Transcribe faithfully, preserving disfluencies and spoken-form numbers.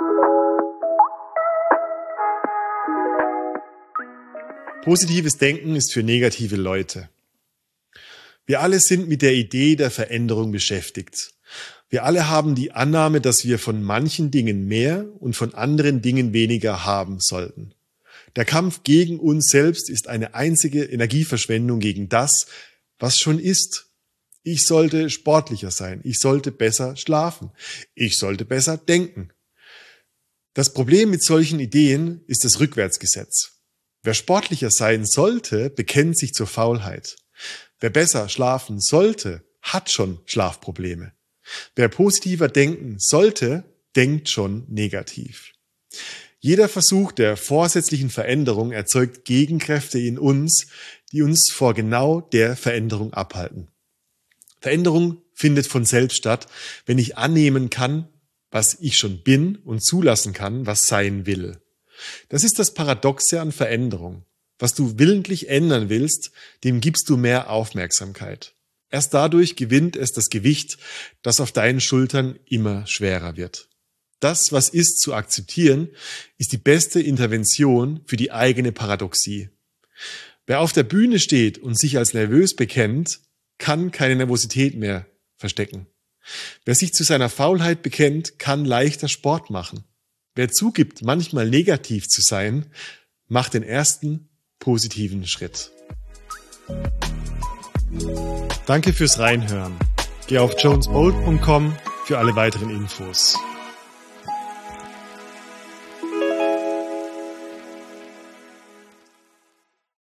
Positives Denken ist für negative Leute. Wir alle sind mit der Idee der Veränderung beschäftigt. Wir alle haben die Annahme, dass wir von manchen Dingen mehr und von anderen Dingen weniger haben sollten. Der Kampf gegen uns selbst ist eine einzige Energieverschwendung gegen das, was schon ist. Ich sollte sportlicher sein, ich sollte besser schlafen, ich sollte besser denken. Das Problem mit solchen Ideen ist das Rückwärtsgesetz. Wer sportlicher sein sollte, bekennt sich zur Faulheit. Wer besser schlafen sollte, hat schon Schlafprobleme. Wer positiver denken sollte, denkt schon negativ. Jeder Versuch der vorsätzlichen Veränderung erzeugt Gegenkräfte in uns, die uns vor genau der Veränderung abhalten. Veränderung findet von selbst statt, wenn ich annehmen kann, was ich schon bin und zulassen kann, was sein will. Das ist das Paradoxe an Veränderung. Was du willentlich ändern willst, dem gibst du mehr Aufmerksamkeit. Erst dadurch gewinnt es das Gewicht, das auf deinen Schultern immer schwerer wird. Das, was ist, zu akzeptieren, ist die beste Intervention für die eigene Paradoxie. Wer auf der Bühne steht und sich als nervös bekennt, kann keine Nervosität mehr verstecken. Wer sich zu seiner Faulheit bekennt, kann leichter Sport machen. Wer zugibt, manchmal negativ zu sein, macht den ersten positiven Schritt. Danke fürs Reinhören. Geh auf jones bolt punkt com für alle weiteren Infos.